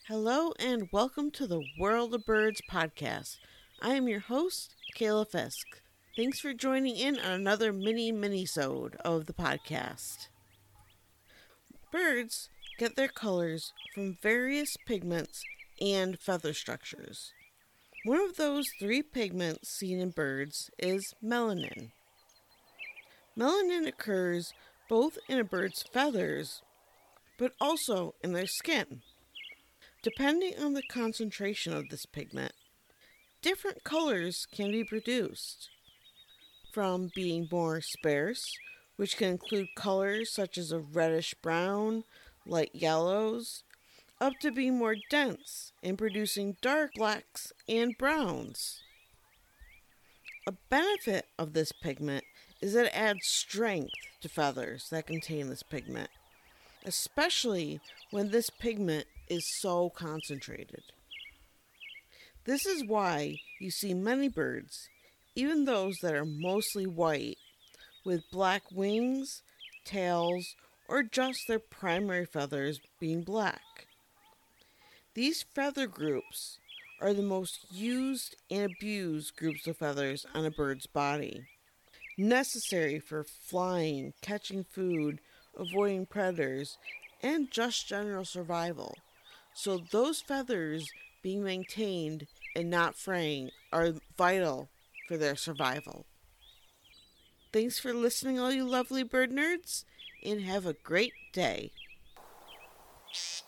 Hello and welcome to the World of Birds podcast. I am your host, Kayla Fisk. Thanks for joining in on another mini-sode of the podcast. Birds get their colors from various pigments and feather structures. One of those three pigments seen in birds is melanin. Melanin occurs both in a bird's feathers, but also in their skin. Depending on the concentration of this pigment, different colors can be produced, from being more sparse, which can include colors such as a reddish-brown, light yellows, up to being more dense and producing dark blacks and browns. A benefit of this pigment is that it adds strength to feathers that contain this pigment, especially when this pigment is so concentrated. This is why you see many birds, even those that are mostly white, with black wings, tails, or just their primary feathers being black. These feather groups are the most used and abused groups of feathers on a bird's body, necessary for flying, catching food, avoiding predators, and just general survival. So those feathers being maintained and not fraying are vital for their survival. Thanks for listening, all you lovely bird nerds, and have a great day.